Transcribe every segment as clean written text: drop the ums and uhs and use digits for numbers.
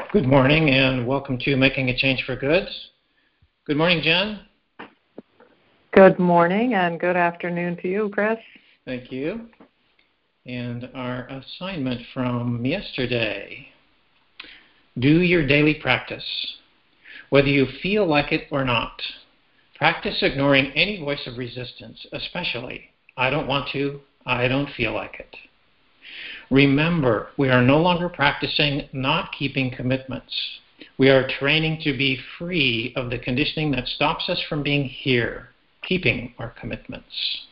Good morning and welcome to Making a Change for Good. Good morning, Jen. Good morning and good afternoon to you, Chris. Thank you. And our assignment from yesterday. Do your daily practice, whether you feel like it or not. Practice ignoring any voice of resistance, especially, I don't want to, I don't feel like it. Remember, we are no longer practicing not keeping commitments. We are training to be free of the conditioning that stops us from being here, keeping our commitments.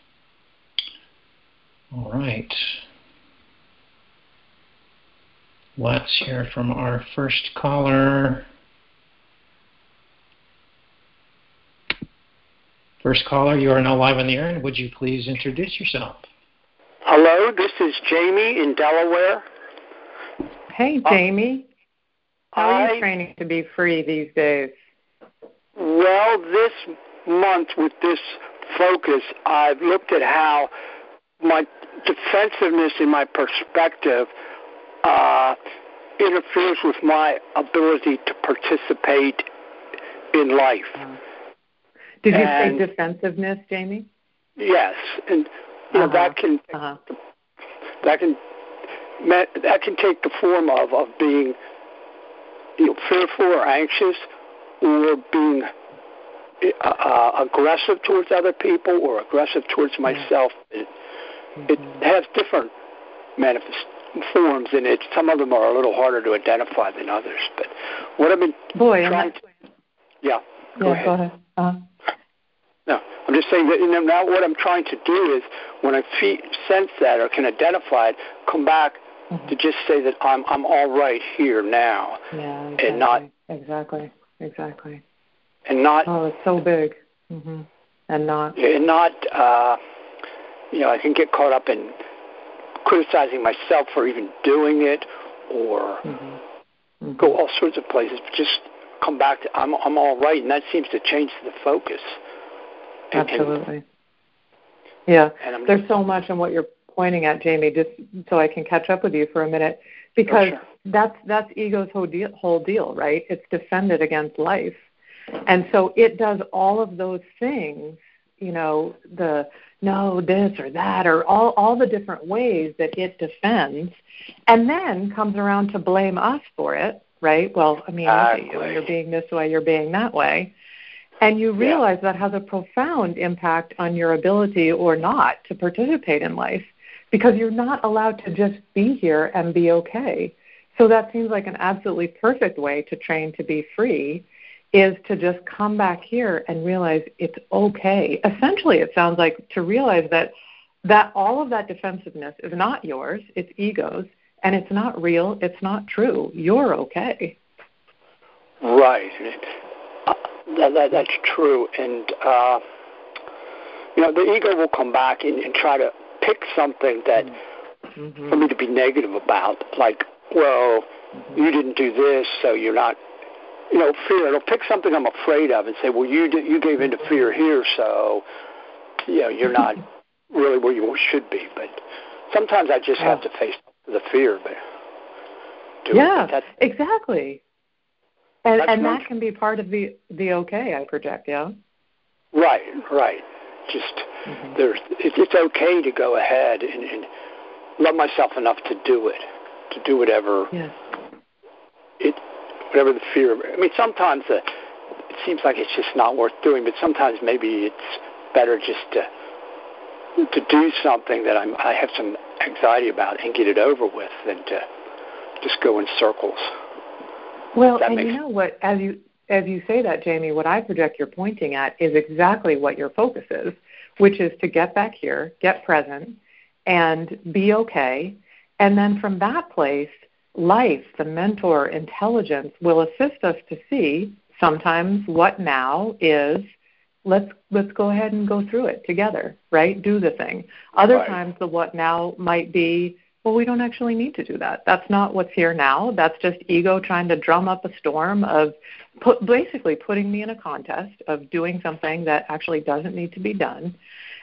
All right. Let's hear from our first caller. First caller, you are now live on the air, and would you please introduce yourself? Hello, this is Jamie in Delaware. Hey, Jamie. How are you training to be free these days? Well, this month with this focus, I've looked at how my defensiveness in my perspective interferes with my ability to participate in life. Did you say defensiveness, Jamie? Yes, and you know, that can take the form of being fearful or anxious, or being aggressive towards other people or aggressive towards myself. It has different forms in it. Some of them are a little harder to identify than others. But what I've been trying to... Yeah, go ahead. No, I'm just saying that now what I'm trying to do is when I sense that or can identify it, come back to just say that I'm all right here now. Yeah, exactly. And not... Exactly. And not... Oh, it's so big. And not... And not, I can get caught up in criticizing myself for even doing it or go all sorts of places, but just come back to I'm all right, and that seems to change the focus. Absolutely. Yeah, there's so much in what you're pointing at, Jamie, just so I can catch up with you for a minute, because that's ego's whole deal, right? It's defended against life. And so it does all of those things, the no, this or that, or all the different ways that it defends, and then comes around to blame us for it, right? Well, I mean, look at you, you're being this way, you're being that way. And you realize that has a profound impact on your ability or not to participate in life, because you're not allowed to just be here and be okay. So that seems like an absolutely perfect way to train to be free, is to just come back here and realize it's okay. Essentially, it sounds like to realize that all of that defensiveness is not yours, it's ego's, and it's not real, it's not true. You're okay. Right. That's true. And, the ego will come back and try to pick something that for me to be negative about, like, well, you didn't do this, so you're not, fear. It'll pick something I'm afraid of and say, well, you gave into fear here, so, you're not really where you should be. But sometimes I just have to face the fear. But exactly. And that can be part of the okay, I project, yeah? Right. Just it's okay to go ahead and love myself enough to do it, whatever whatever the fear. I mean, sometimes it seems like it's just not worth doing, but sometimes maybe it's better just to do something that I have some anxiety about and get it over with than to just go in circles. Well, and you know what, as you say that, Jamie, what I project you're pointing at is exactly what your focus is, which is to get back here, get present, and be okay. And then from that place, life, the mentor, intelligence will assist us to see sometimes what now is, let's go ahead and go through it together, right? Do the thing. Other times the what now might be, well, we don't actually need to do that. That's not what's here now. That's just ego trying to drum up a storm of basically putting me in a contest of doing something that actually doesn't need to be done.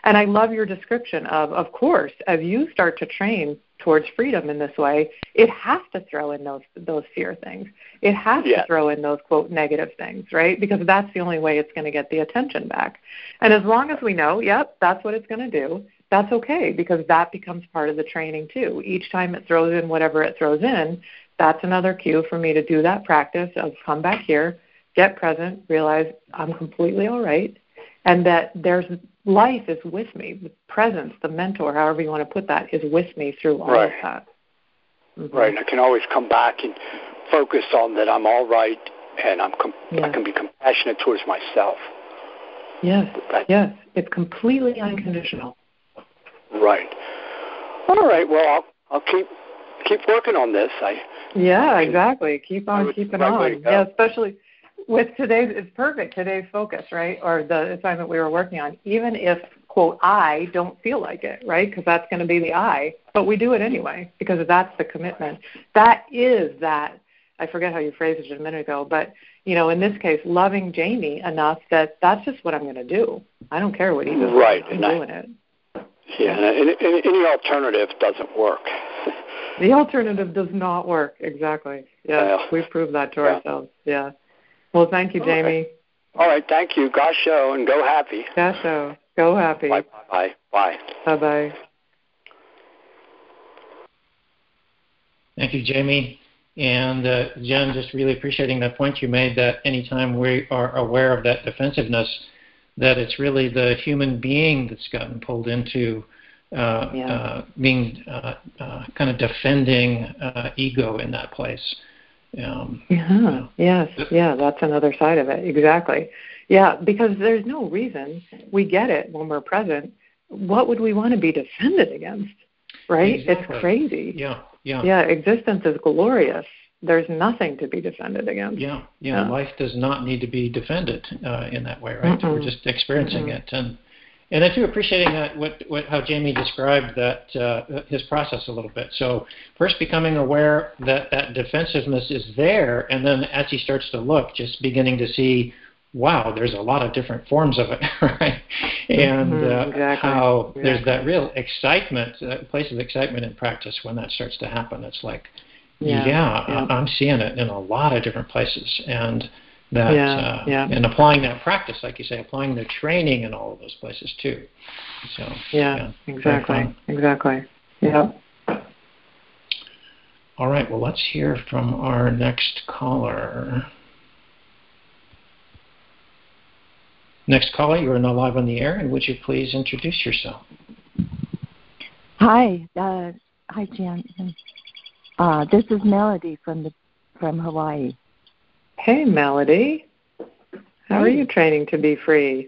And I love your description of course, as you start to train towards freedom in this way, it has to throw in those fear things. It has to throw in those, quote, negative things, right? Because that's the only way it's going to get the attention back. And as long as we know, yep, that's what it's going to do, that's okay, because that becomes part of the training too. Each time it throws in whatever it throws in, that's another cue for me to do that practice of come back here, get present, realize I'm completely all right, and that there's life is with me. The presence, the mentor, however you want to put that, is with me through all of that. Mm-hmm. Right, and I can always come back and focus on that I'm all right, and I can be compassionate towards myself. Yes, yes, it's completely unconditional. Right. All right. Well, I'll keep working on this. Exactly. Keep on keeping on. Yeah, especially with today's. It's perfect. Today's focus, right, or the assignment we were working on. Even if, quote, I don't feel like it, right, because that's going to be the I, but we do it anyway because that's the commitment. That is that. I forget how you phrased it a minute ago, but in this case, loving Jamie enough that that's just what I'm going to do. I don't care what he does. Right. I'm doing it. Yeah, and any alternative doesn't work. The alternative does not work, exactly. Yeah, we proved that to ourselves. Yeah. Well, thank you, Jamie. All right, thank you. Gasho, and go happy. Gasho, go happy. Bye. Bye-bye. Thank you, Jamie. And Jen, just really appreciating that point you made that anytime we are aware of that defensiveness, that it's really the human being that's gotten pulled into being kind of defending ego in that place. Yes, that's another side of it. Exactly. Yeah, because there's no reason. We get it when we're present. What would we want to be defended against, right? Exactly. It's crazy. Yeah, existence is glorious. There's nothing to be defended against. Yeah. Life does not need to be defended in that way, right? We're just experiencing it. And I do appreciating that how Jamie described that his process a little bit. So first becoming aware that defensiveness is there, and then as he starts to look, just beginning to see, wow, there's a lot of different forms of it, right? And how there's that real excitement, place of excitement in practice when that starts to happen. It's like, I'm seeing it in a lot of different places, and that and applying that practice, like you say, applying the training in all of those places too. So exactly. Yeah. All right. Well, let's hear from our next caller. Next caller, you are now live on the air, and would you please introduce yourself? Hi, Jan. This is Melody from Hawaii. Hey, Melody. How are you training to be free?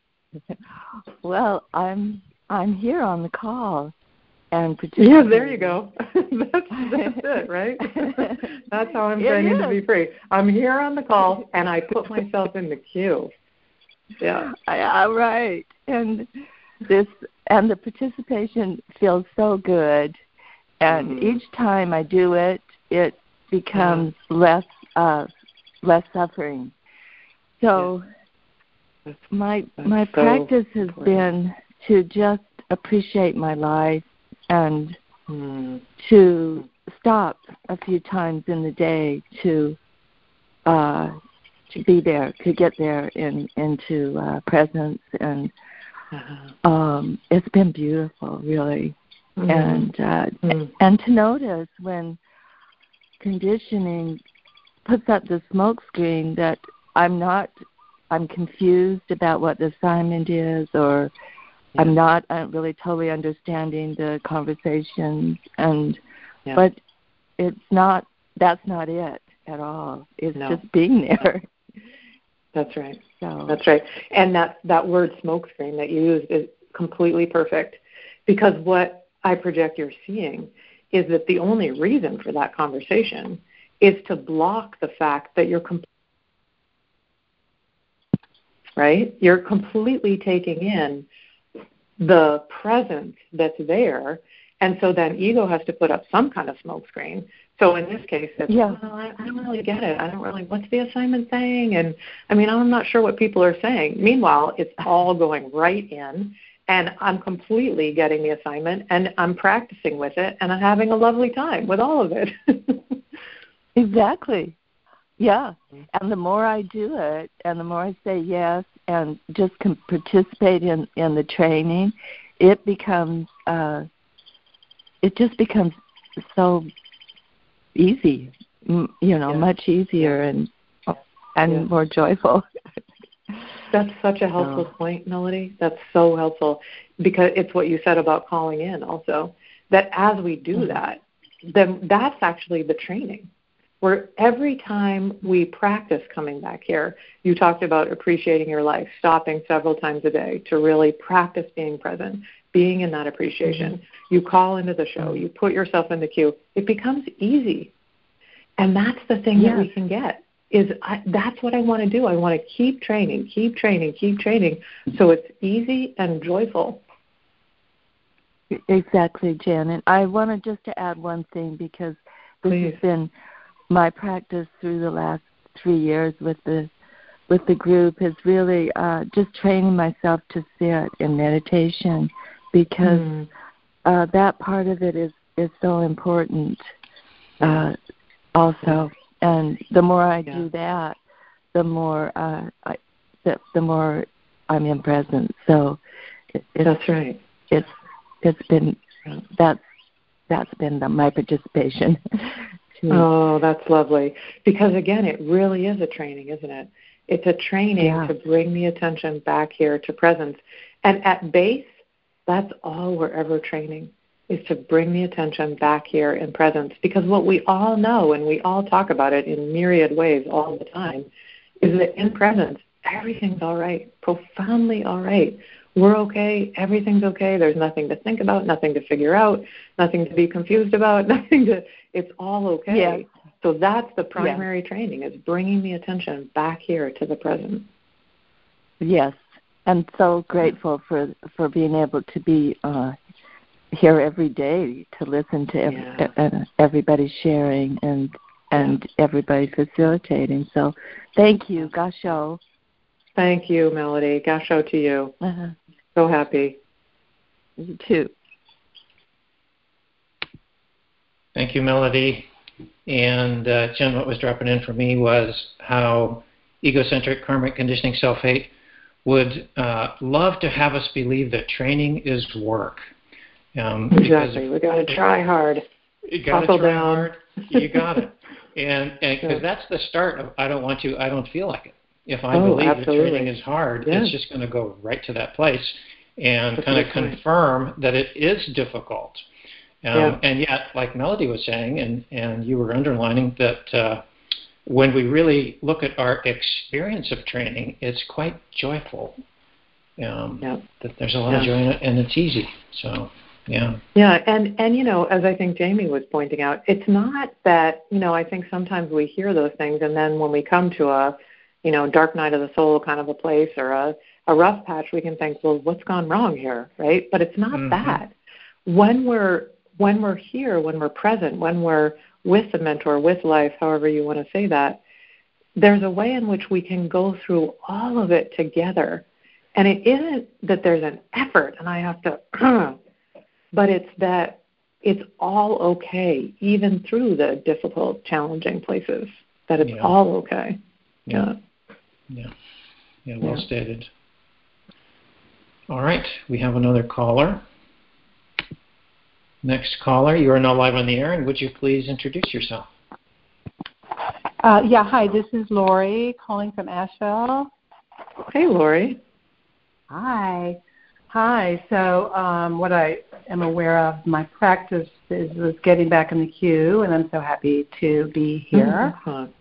Well, I'm here on the call and yeah, there you go. That's it, right? That's how I'm training to be free. I'm here on the call and I put myself in the queue. Yeah. Right. And the participation feels so good. And each time I do it, it becomes less suffering. So my practice has been to just appreciate my life and to stop a few times in the day to be there, to get there into presence, and it's been beautiful, really. And to notice when conditioning puts up the smoke screen that I'm confused about what the assignment is, or I'm not really totally understanding the conversation, but that's not it at all. It's just being there. That's right. That's right. And that word smoke screen that you used is completely perfect, because what I project you're seeing is that the only reason for that conversation is to block the fact that you're right? You're completely taking in the presence that's there, and so then ego has to put up some kind of smoke screen. So in this case, it's, I don't really get it. I don't really, what's the assignment saying? And I mean, I'm not sure what people are saying. Meanwhile, it's all going right in, And I'm completely getting the assignment, and I'm practicing with it, and I'm having a lovely time with all of it. Exactly. Yeah. And the more I do it, and the more I say yes, and just participate in the training, it just becomes so easy, much easier and more joyful. That's such a helpful point, Melody. That's so helpful, because it's what you said about calling in also, that as we do that, then that's actually the training. Where every time we practice coming back here, you talked about appreciating your life, stopping several times a day to really practice being present, being in that appreciation. You call into the show, you put yourself in the queue. It becomes easy. And that's the thing that we can get. That's what I want to do. I want to keep training, so it's easy and joyful. Exactly, Janet. I wanted just to add one thing, because this has been my practice through the last 3 years with the group, is really just training myself to sit in meditation, because that part of it is so important also. And the more I do that, the more the more I'm in presence. So that's right. It's been that's been my participation. Oh, that's lovely. Because again, it really is a training, isn't it? It's a training to bring the attention back here to presence. And at base, that's all we're ever training, is to bring the attention back here in presence. Because what we all know, and we all talk about it in myriad ways all the time, is that in presence, everything's all right, profoundly all right. We're okay, everything's okay, there's nothing to think about, nothing to figure out, nothing to be confused about, it's all okay. Yes. So that's the primary training, is bringing the attention back here to the present. Yes, and so grateful for being able to be here every day to listen to everybody sharing and everybody facilitating. So thank you, Gasho. Thank you, Melody. Gasho to you. So happy. You too. Thank you, Melody. And Jen, what was dropping in for me was how egocentric karmic conditioning self-hate would love to have us believe that training is work. Exactly. We got to try hard. You got to try hard. You got it. And because that's the start of I don't want to, I don't feel like it. If I believe that training is hard, it's just going to go right to that place and kind of confirm that it is difficult. And yet, like Melody was saying, and you were underlining, that when we really look at our experience of training, it's quite joyful. That there's a lot of joy in it, and it's easy. So, Yeah, and as I think Jamie was pointing out, it's not that, I think sometimes we hear those things, and then when we come to a, dark night of the soul kind of a place, or a rough patch, we can think, well, what's gone wrong here, right? But it's not that. When we're here, when we're present, when we're with the mentor, with life, however you want to say that, there's a way in which we can go through all of it together. And it isn't that there's an effort and I have to, but it's that it's all okay, even through the difficult, challenging places, that it's all okay. Well stated. All right, we have another caller. Next caller, you are now live on the air, and would you please introduce yourself? Hi, this is Lori calling from Asheville. Hey, Lori. Hi. So what I am aware of, my practice was getting back in the queue, and I'm so happy to be here.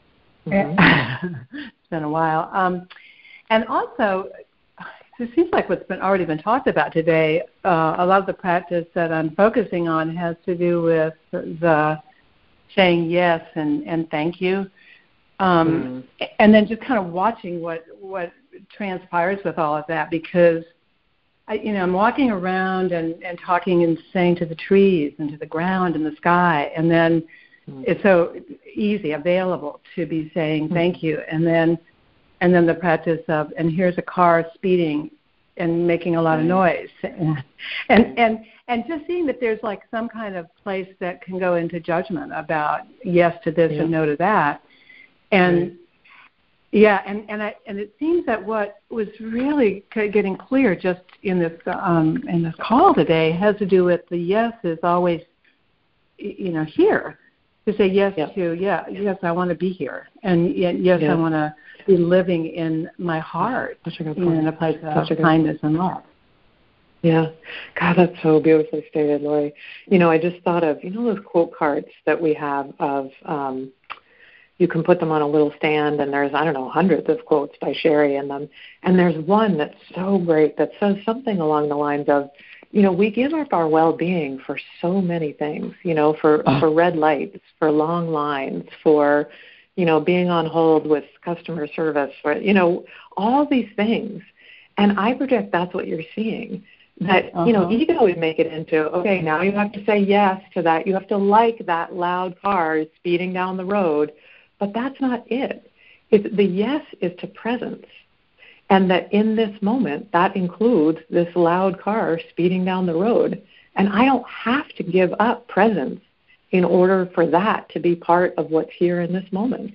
It's been a while. And also, it seems like what's already been talked about today, a lot of the practice that I'm focusing on has to do with the saying yes and thank you. And then just kind of watching what transpires with all of that, because I'm walking around and talking and saying to the trees and to the ground and the sky, and then it's so easy, available to be saying thank you, and then the practice of, and here's a car speeding and making a lot of noise. And just seeing that there's like some kind of place that can go into judgment about yes to this and no to that. And and it seems that what was really getting clear just in this call today has to do with the yes is always, here. To say yes to, yes, I want to be here. And yes, I want to be living in my heart in a place of kindness and love. Yeah. God, that's so beautifully stated, Lori. I just thought of, those quote cards that we have of, you can put them on a little stand, and there's, hundreds of quotes by Sherry in them. And there's one that's so great that says something along the lines of, we give up our well-being for so many things, for red lights, for long lines, for, being on hold with customer service, for, all these things. And I project that's what you're seeing. That, ego would make it into, okay, now you have to say yes to that. You have to like that loud car speeding down the road. But that's not it. The yes is to presence. And that in this moment, that includes this loud car speeding down the road. And I don't have to give up presence in order for that to be part of what's here in this moment.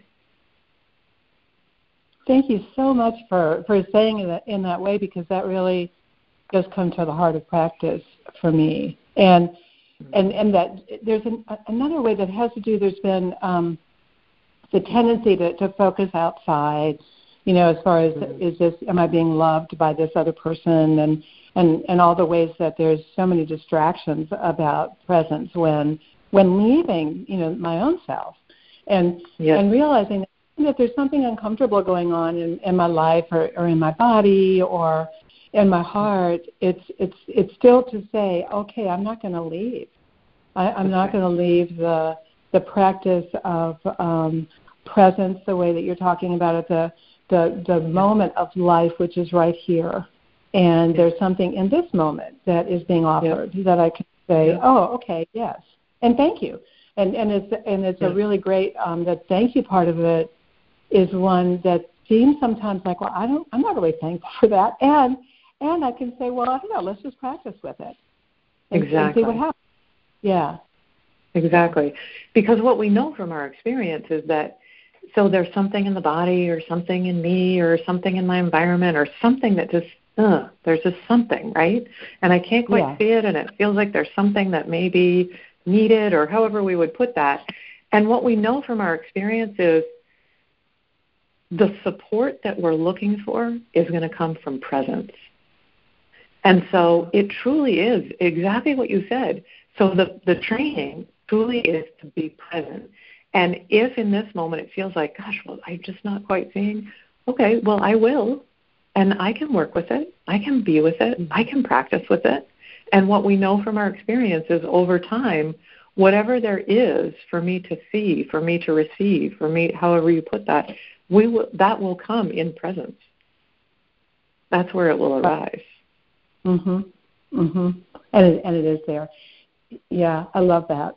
Thank you so much for saying it in that way, because that really does come to the heart of practice for me. And that there's another way that has to do, there's been the tendency to focus outside, as far as am I being loved by this other person, and all the ways that there's so many distractions about presence when leaving, my own self, and realizing that there's something uncomfortable going on in my life or in my body or in my heart. It's still to say, okay, I'm not going to leave. I'm not going to leave the practice of presence, the way that you're talking about it, the moment of life, which is right here. And there's something in this moment that is being offered that I can say, oh, okay, yes, and thank you. And it's a really great that thank you part of it is one that seems sometimes like, well, I'm not really thankful for that. And I can say, well, let's just practice with it. And see what happens. Yeah. Exactly. Because what we know from our experience is that, so there's something in the body or something in me or something in my environment or something that just, there's just something, right? And I can't quite see it, and it feels like there's something that may be needed, or however we would put that. And what we know from our experience is the support that we're looking for is going to come from presence. And so it truly is exactly what you said. So the training truly is to be present. And if in this moment it feels like, gosh, well, I'm just not quite seeing, okay, well, I will, and I can work with it. I can be with it. I can practice with it. And what we know from our experience is over time, whatever there is for me to see, for me to receive, for me, however you put that, that will come in presence. That's where it will arise. And it is there. Yeah, I love that.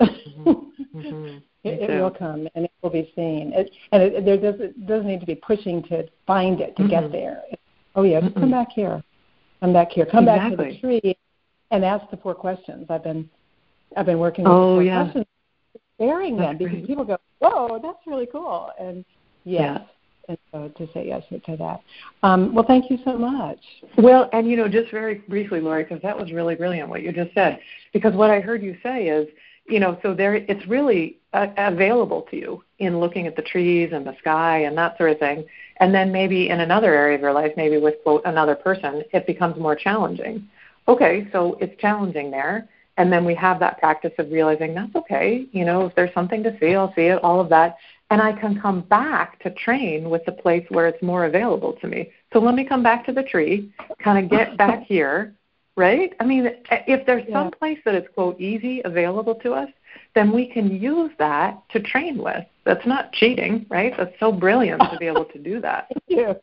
It will come, and it will be seen. There doesn't need to be pushing to find it to get there. Just come back here. Come back here. Come back to the tree and ask the 4 questions. I've been working with the 4 questions, sharing them, because people go, whoa, that's really cool. And and so to say yes to that. Well, thank you so much. Well, and just very briefly, Lori, because that was really brilliant what you just said. Because what I heard you say is, so there, it's really available to you in looking at the trees and the sky and that sort of thing. And then maybe in another area of your life, maybe with, quote, another person, it becomes more challenging. Okay, so it's challenging there. And then we have that practice of realizing that's okay. If there's something to see, I'll see it, all of that. And I can come back to train with the place where it's more available to me. So let me come back to the tree, kind of get back here, right? I mean, if there's some place that is, quote, easy available to us, then we can use that to train with. That's not cheating, right? That's so brilliant to be able to do that. It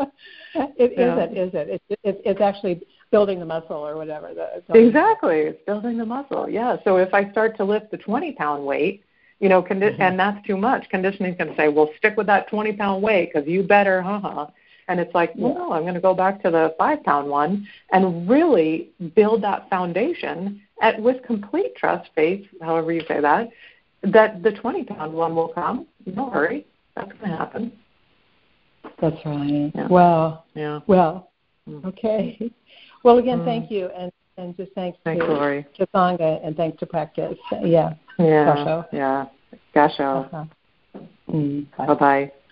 isn't. It's actually building the muscle or whatever. Exactly. It's building the muscle, yeah. So if I start to lift the 20-pound weight, and that's too much, conditioning can say, well, stick with that 20-pound weight because you better, And it's like, well, no, I'm going to go back to the 5-pound one and really build that foundation with complete trust, faith, however you say that the 20-pound one will come. Don't worry. That's going to happen. That's right. Yeah. Wow. Yeah. Well, okay. Well, again, thank you. And just thanks Lori. to Sangha and thanks to Practice. Yeah. Yeah. Yeah. Gasho. Bye-bye.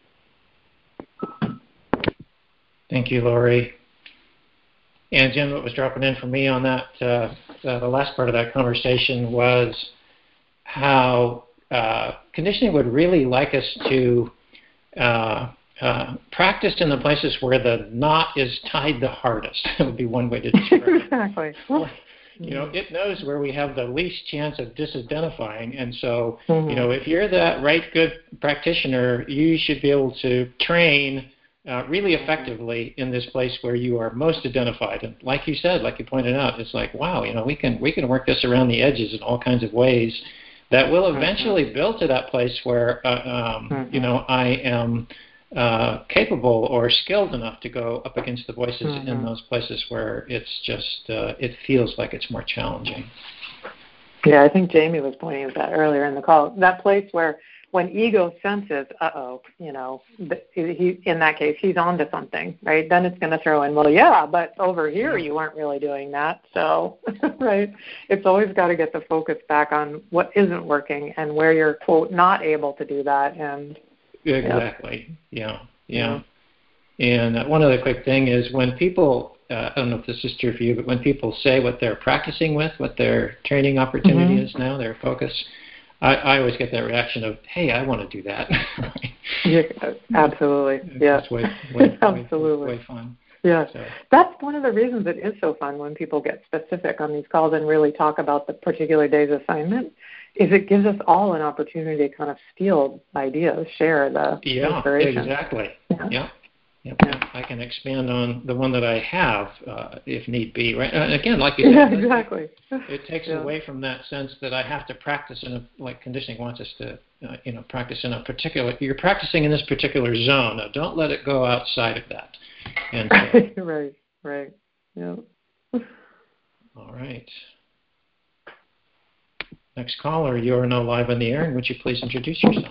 Thank you, Lori. And Jen, what was dropping in for me on that, the last part of that conversation was how conditioning would really like us to practice in the places where the knot is tied the hardest. That would be one way to describe it. Exactly. It knows where we have the least chance of disidentifying. And so, if you're that right good practitioner, you should be able to train really effectively in this place where you are most identified. And like you said, like you pointed out, it's like, wow, we can work this around the edges in all kinds of ways that will eventually build to that place where, I am capable or skilled enough to go up against the voices in those places where it's just, it feels like it's more challenging. Yeah, I think Jamie was pointing at that earlier in the call. That place where when ego senses, he, in that case, he's onto something, right? Then it's going to throw in, well, yeah, but over here you weren't really doing that. So, right, it's always got to get the focus back on what isn't working and where you're, quote, not able to do that. And exactly, yeah. And one other quick thing is when people, I don't know if this is true for you, but when people say what they're practicing with, what their training opportunity is now, their focus, I always get that reaction of, hey, I want to do that. Yeah, absolutely. Yeah. It's way absolutely. way fun. Yeah. So. That's one of the reasons it is so fun when people get specific on these calls and really talk about the particular day's assignment, is it gives us all an opportunity to kind of steal ideas, share the inspiration. Exactly. Yeah. I can expand on the one that I have if need be. Right? And again, like you said, exactly. It takes away from that sense that I have to practice like conditioning wants us to, practice in a particular. You're practicing in this particular zone. Now, don't let it go outside of that. And so, right. Yeah. All right. Next caller, you are now live on the air, and would you please introduce yourself?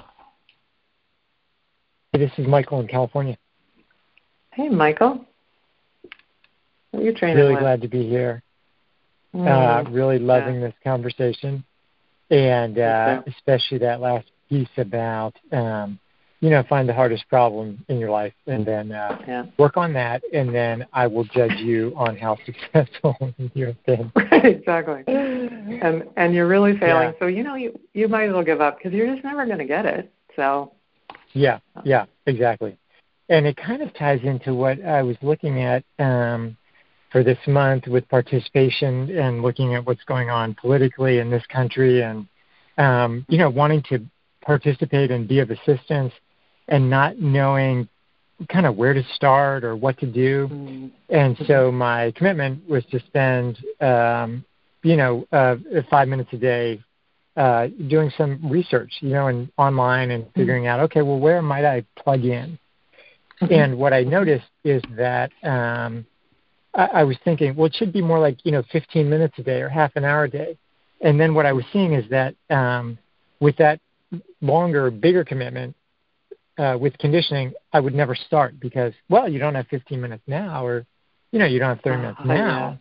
Hey, this is Michael in California. Hey, Michael. What are you training Really with? glad to be here. Really loving this conversation. And especially that last piece about, find the hardest problem in your life and then work on that. And then I will judge you on how successful you have been. Exactly. And you're really failing. So, you might as well give up because you're just never going to get it. So. Yeah, exactly. And it kind of ties into what I was looking at for this month with participation and looking at what's going on politically in this country and, wanting to participate and be of assistance and not knowing kind of where to start or what to do. And so my commitment was to spend, 5 minutes a day doing some research, and online and figuring out, okay, well, where might I plug in? And what I noticed is that I was thinking, well, it should be more like, 15 minutes a day or half an hour a day. And then what I was seeing is that with that longer, bigger commitment with conditioning, I would never start because, well, you don't have 15 minutes now or, you don't have 30 minutes now.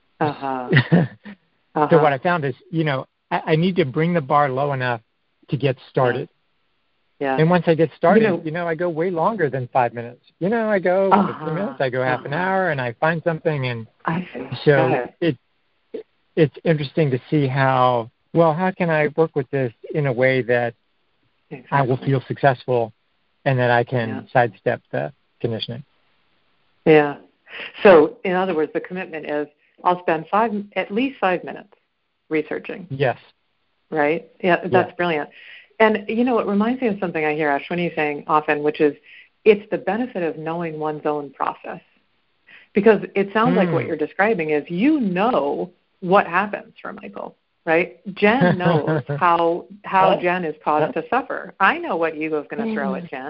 So what I found is, I need to bring the bar low enough to get started. Yeah. And once I get started, I go way longer than 5 minutes. I go 15 minutes, I go half an hour, and I find something. And so it's interesting to see how can I work with this in a way that I will feel successful and that I can sidestep the conditioning. Yeah. So, in other words, the commitment is I'll spend at least 5 minutes researching. Yes. Right? Yeah, that's brilliant. And, it reminds me of something I hear Ashwini saying often, which is it's the benefit of knowing one's own process. Because it sounds like what you're describing is what happens for Michael, right? Jen knows how Jen is caused to suffer. I know what ego is going to throw at Jen.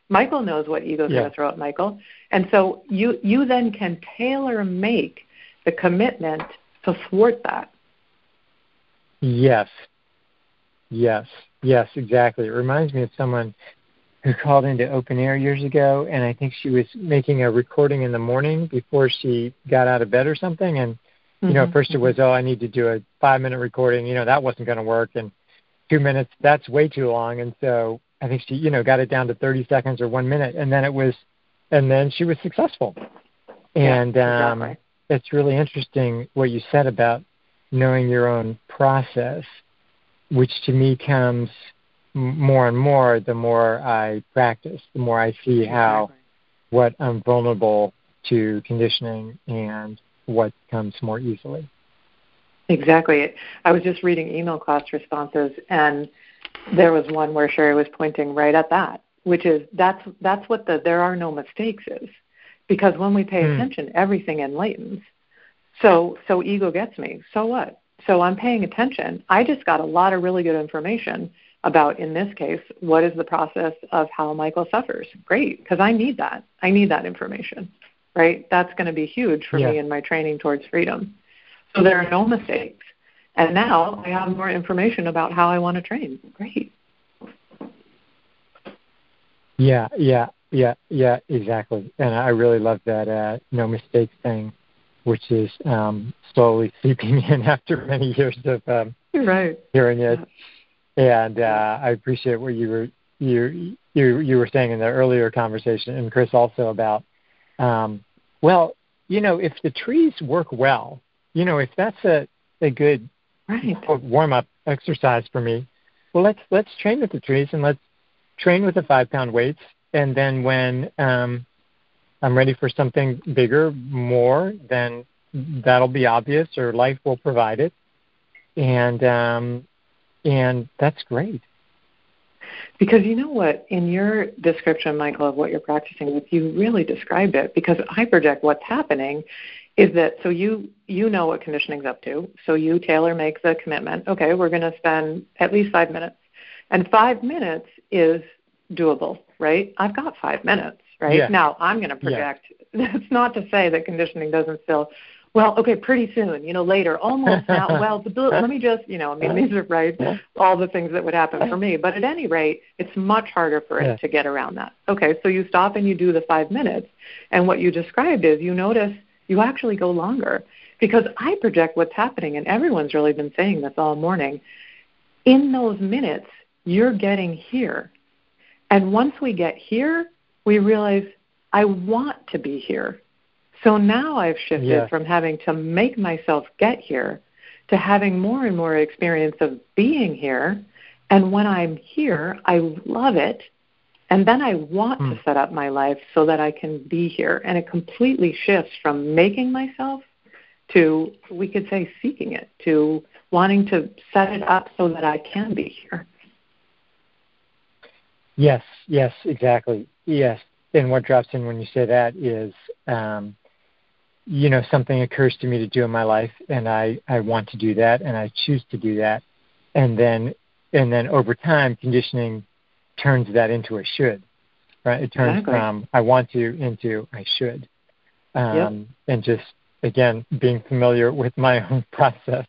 Michael knows what ego's going to throw at Michael. And so you then can tailor make the commitment to thwart that. Yes, exactly. It reminds me of someone who called into Open Air years ago, and I think she was making a recording in the morning before she got out of bed or something. And, at first it was, I need to do a 5-minute recording. That wasn't going to work. And 2 minutes, that's way too long. And so I think she, got it down to 30 seconds or 1 minute. And then she was successful. And exactly. It's really interesting what you said about knowing your own process, which to me comes more and more the more I practice, the more I see what I'm vulnerable to conditioning and what comes more easily. Exactly. I was just reading email class responses, and there was one where Sherry was pointing right at that, which is that's what the there are no mistakes is. Because when we pay attention, everything enlightens. So ego gets me. So what? So I'm paying attention. I just got a lot of really good information about, in this case, what is the process of how Michael suffers. Great, because I need that. I need that information, right? That's going to be huge for me in my training towards freedom. So there are no mistakes. And now I have more information about how I want to train. Great. Yeah, exactly. And I really love that no mistakes thing, which is slowly seeping in after many years of hearing it. And I appreciate what you were saying in the earlier conversation, and Chris also about, if the trees work well, if that's a good warm-up exercise for me, well, let's train with the trees and let's train with the 5-pound weights. And then when I'm ready for something bigger, more, then that'll be obvious, or life will provide it. And that's great. Because you know what, in your description, Michael, of what you're practicing with, you really described it. Because I project what's happening is that, so you know what conditioning's up to. So you tailor make the commitment. Okay, we're going to spend at least 5 minutes. And 5 minutes is doable, right? I've got 5 minutes, right? Yeah. Now, I'm going to project. Yeah. That's not to say that conditioning doesn't still, pretty soon, later, almost now, let me just, these are all the things that would happen for me. But at any rate, it's much harder for it to get around that. Okay, so you stop and you do the 5 minutes. And what you described is you notice you actually go longer. Because I project what's happening, and everyone's really been saying this all morning. In those minutes, you're getting here. And once we get here, we realize, I want to be here. So now I've shifted from having to make myself get here to having more and more experience of being here. And when I'm here, I love it. And then I want to set up my life so that I can be here. And it completely shifts from making myself to, we could say, seeking it, to wanting to set it up so that I can be here. Yes, exactly. Yes. And what drops in when you say that is, something occurs to me to do in my life, and I want to do that, and I choose to do that. And then over time, conditioning turns that into a should, right? It turns from I want to into I should. And just, again, being familiar with my own process,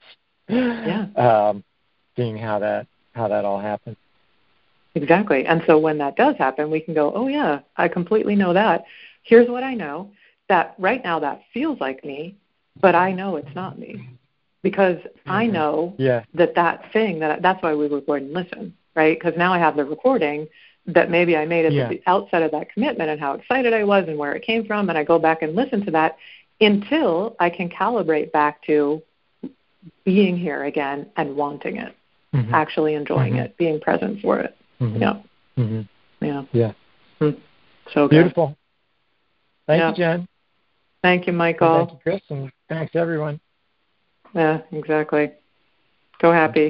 seeing how that all happens. Exactly. And so when that does happen, we can go, oh, yeah, I completely know that. Here's what I know, that right now that feels like me, but I know it's not me. Because I know that thing, that's why we record and listen, right? Because now I have the recording that maybe I made at the outset of that commitment and how excited I was and where it came from, and I go back and listen to that until I can calibrate back to being here again and wanting it, actually enjoying it, being present for it. So good. Beautiful. Thank you, Jen. Thank you, Michael. And thank you, Chris, and thanks, everyone. Yeah, exactly. Go happy.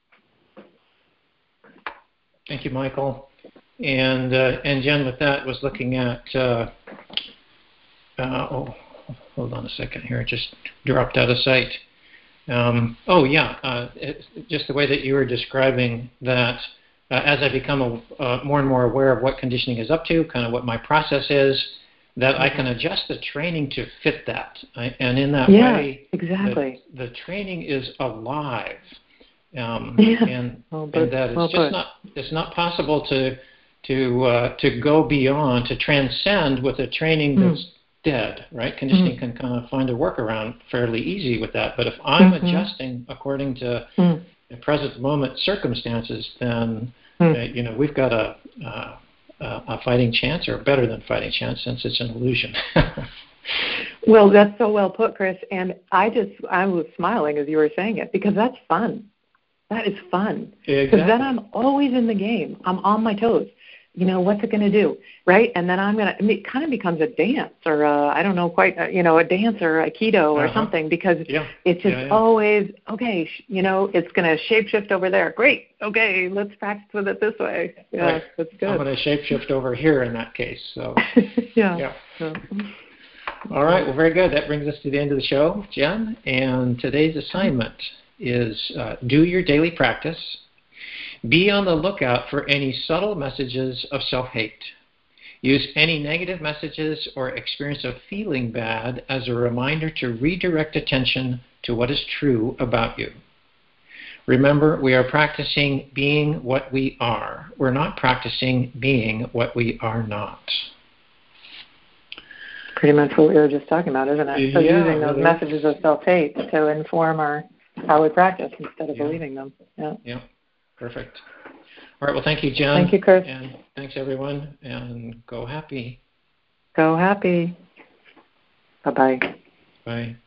Thank you, Michael. And Jen, with that, was looking at, hold on a second here. It just dropped out of sight. Just the way that you were describing that as I become more and more aware of what conditioning is up to, kind of what my process is, that I can adjust the training to fit that. And in that way, exactly. the training is alive. And well, that it's not possible to go beyond, to transcend with a training that's dead, right? Conditioning can kind of find a workaround fairly easy with that. But if I'm adjusting according to the present moment circumstances, then we've got a fighting chance, or better than fighting chance, since it's an illusion. Well, that's so well put, Chris. And I was smiling as you were saying it, because that's fun. That is fun. Because then I'm always in the game. I'm on my toes. What's it going to do, right? And then it kind of becomes a dance, or I don't know quite, a dance or Aikido or something, because it's just always, okay, it's going to shapeshift over there. Great. Okay, let's practice with it this way. Yeah, right. That's good. I'm going to shapeshift over here in that case. So yeah. All right. Well, very good. That brings us to the end of the show, Jen. And today's assignment is do your daily practice. Be on the lookout for any subtle messages of self-hate. Use any negative messages or experience of feeling bad as a reminder to redirect attention to what is true about you. Remember, we are practicing being what we are. We're not practicing being what we are not. Pretty much what we were just talking about, isn't it? So using those messages of self-hate to inform how we practice instead of believing them. Yeah. Perfect. All right. Well, thank you, Jen. Thank you, Chris. And thanks, everyone. And go happy. Go happy. Bye-bye. Bye.